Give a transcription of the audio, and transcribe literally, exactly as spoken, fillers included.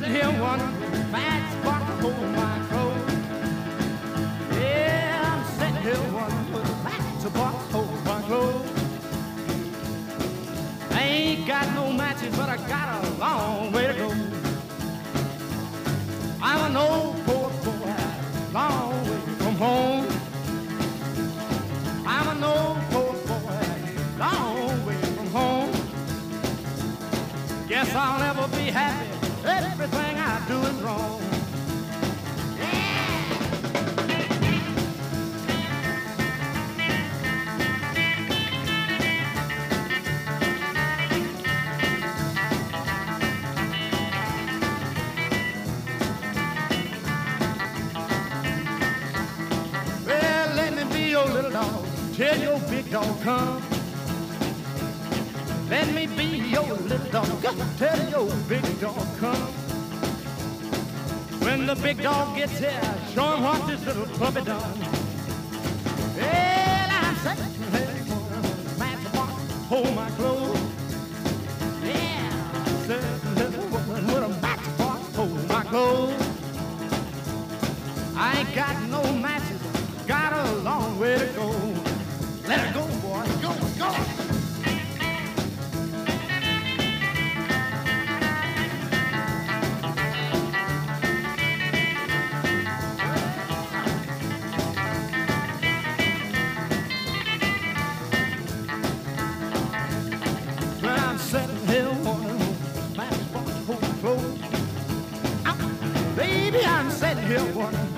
sitting here wondering which matchbox hold my clothes. Yeah, I'm sitting here wondering which matchbox hold my clothes. I ain't got no matches, but I got a long way to go. I'm an old poor boy, long way from home. I'm an old poor boy, long way from home. Guess I'll never be happy, everything I do is wrong. Little dog, tell your big dog come. Let me be your little dog, tell your big dog come. When the big dog gets here, show him what this little puppy done. Well, I'm sitting here for a matchbox, hold my clothes. Yeah, I'm sitting here with a matchbox, hold my clothes. I ain't got no matches, got a long way to go. Let it go, boy, go, go. Well, I'm sitting here wondering matchbox hold my clothes. Baby, I'm sitting here wondering